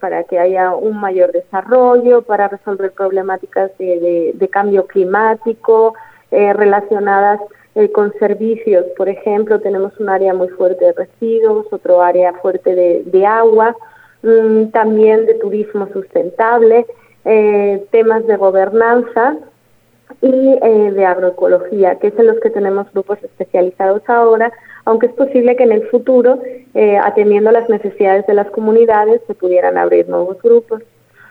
para que haya un mayor desarrollo, para resolver problemáticas de cambio climático, relacionadas con servicios. Por ejemplo, tenemos un área muy fuerte de residuos, otro área fuerte de agua, también de turismo sustentable, temas de gobernanza y de agroecología, que es en los que tenemos grupos especializados ahora, aunque es posible que en el futuro, atendiendo las necesidades de las comunidades, se pudieran abrir nuevos grupos.